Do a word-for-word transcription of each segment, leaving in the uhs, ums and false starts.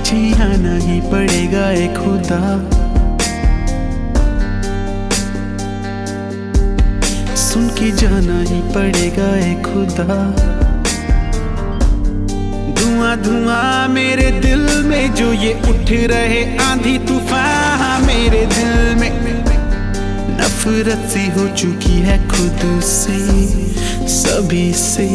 तुझे आना ही पड़ेगा ए खुदा, सुन के जाना ही पड़ेगा ए खुदा। धुआं धुआं मेरे दिल में जो ये उठ रहे आंधी तूफान मेरे दिल में, नफरत सी हो चुकी है खुद से सभी से।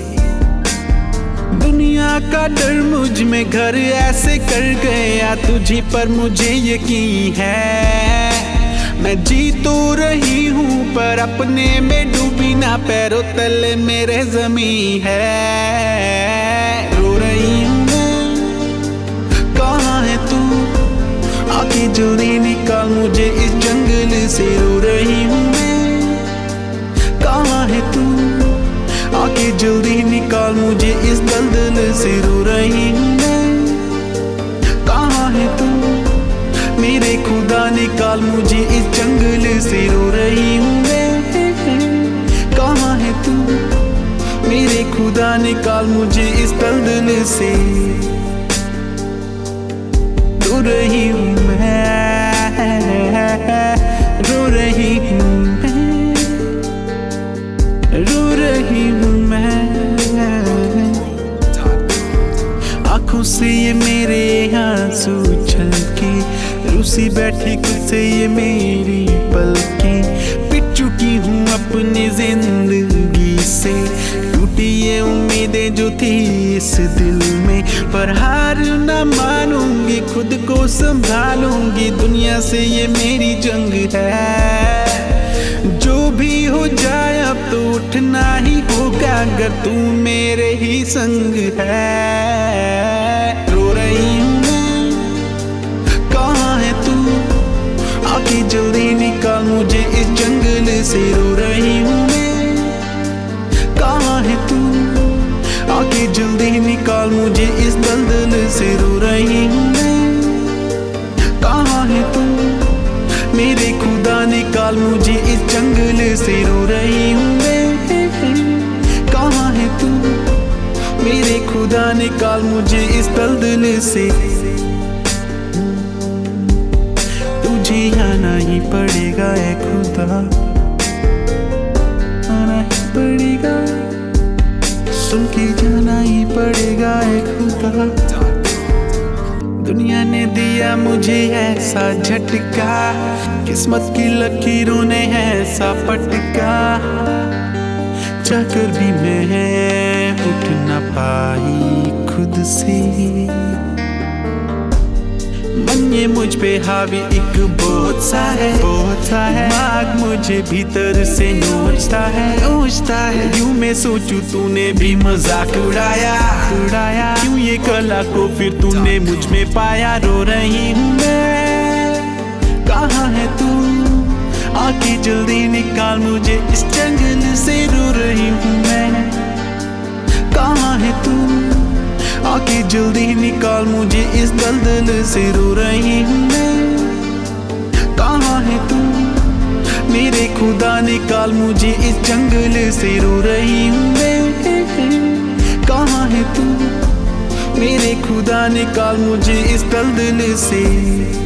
दुनिया का डर मुझ में घर ऐसे कर गया तुझे, पर मुझे यकीन है मैं जी तो रही हूँ पर अपने में डूबी ना, पैरों तले मेरे जमीन है। रो रही हूँ मैं, कहाँ है तू, आके जल्दी निकाल मुझे इस जंगल से। रो रही हूँ मैं, कहाँ है तू, आके जल्दी निकाल मुझे इस दलदल से। रो रही हूँ मैं, कहाँ है तू, मेरे खुदा निकाल मुझे इस जंगल से। रो रही हूँ मैं, कहाँ है तू, मेरे खुदा निकाल मुझे इस दलदल से। रो रही हूँ मैं, रो रही हूँ मैं, रो रही हूँ मैं। आँखों से ये मेरे आंसू छलके, रूसी बैठी खुद से ये मेरी पलकें। पिट चुकी हूँ अपनी जिंदगी से, टूटी ये उम्मीदें जो थी इस दिल में, पर हार न मानूंगी, खुद को संभालूंगी। दुनिया से ये मेरी जंग है, जो भी हो जाए अब तो उठना ही होगा अगर तू मेरे ही संग है। रो रही हूँ मैं, कहाँ है तू, आके जल्दी निकाल मुझे इस जंगल से। रो रही हूँ मैं, कहाँ है तू, आके जल्दी निकाल मुझे इस दलदल से। रो रही हूँ मैं, कहाँ है तू, मेरे खुदा निकाल मुझे इस जंगल से। रो रही हूँ मैं, कहाँ है तू, मेरे खुदा निकाल मुझे इस दलदल से। तुझे आना ही पड़ेगा ए खुदा, आना ही पड़ेगा, सुन के जाना ही पड़ेगा ए खुदा। दुनिया ने दिया मुझे ऐसा झटका, किस्मत की लकीरों ने ऐसा पटका, चाहकर भी मैं उठ न पाई खुद से। मन ये मुझ पे हावी एक बोझ सा है, बोझ सा है, दिमाग मुझे भीतर से नोचता है, नोचता है। यूं मैं सोचूं तूने भी मजाक उड़ाया, उड़ाया, क्यों ये कला को फिर तूने मुझ में पाया। रो रही हूँ मैं, कहाँ है तू, आके जल्दी निकाल मुझे इस जंगल से। रो रही हूँ मैं, कहाँ है तू, आके जल्दी निकाल मुझे इस दलदल से। रो रही हूँ मैं, कहाँ है तू, मेरे खुदा निकाल मुझे इस जंगल से। रो रही हूँ मैं, कहाँ है तू, मेरे खुदा निकाल मुझे इस दलदल से।